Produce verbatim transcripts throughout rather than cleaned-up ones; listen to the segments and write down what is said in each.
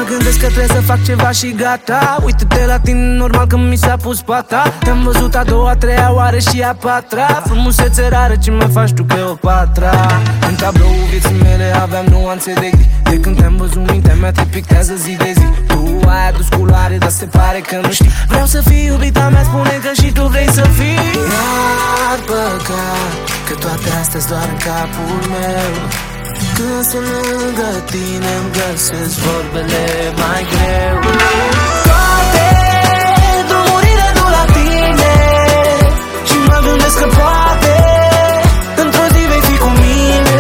gândesc că trebuie să fac ceva și gata. Uită-te la tine, normal că mi s-a pus pata. Te-am văzut a doua, a treia oară și a patra. Frumusețe rară, ce mă faci tu, Cleopatra? În tabloul vieții mele aveam nuanțe de gri. De când te-am văzut, mintea mea te pictează zi de zi. Tu ai adus culoare, dar se pare că nu știi. Vreau să fii iubita mea, spune că și tu vrei să fii. N-ar păcat că toate astea-s doar în capul meu. Când sunt lângă tine îmi găsesc vorbele mai greu. Toate drumurile duc la tine și mă gândesc că poate într-o zi vei fi cu mine.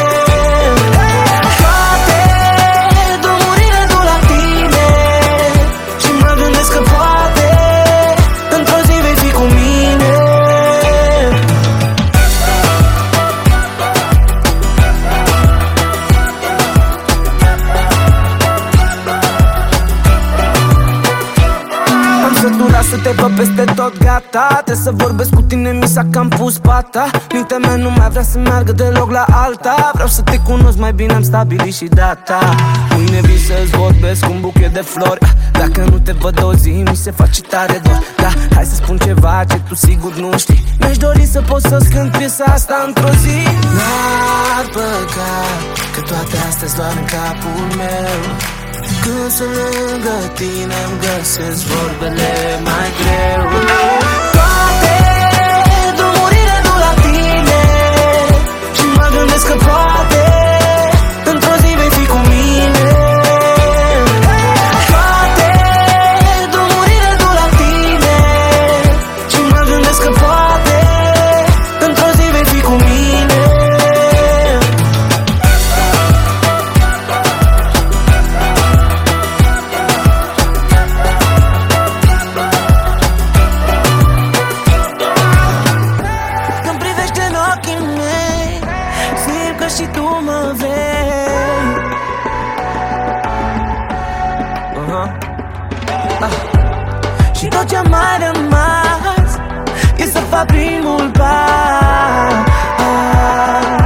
Toate drumurile duc la tine și mă gândesc că poate într-o zi vei fi cu mine. Să te văd peste tot, gata. Trebuie să vorbesc cu tine, mi s-a cam pus pata. Mintea mea nu mai vrea să meargă deloc la alta. Vreau să te cunosc mai bine, am stabilit și data. Mâine vin să-ți vorbesc cu un buchet de flori. Dacă nu te văd o zi, mi se face tare dor. Da, hai să spun ceva ce tu sigur nu știi. Mi-aș dori să pot să-ți cânt piesa asta într-o zi. N-ar păcat că toate astea-s doar în capul meu. Când sunt lângă tine îmi găsesc vorbele mai greu. Toate drumurile duc la tine și mă gândesc că poate într-o zi vei fi cu mine. Toate drumurile duc la tine și mă gândesc că poate într-o zi vei fi cu mine. Și tu mă vei. uh-huh. ah. Și tot ce-a mai rămas e să fac primul pas. ah.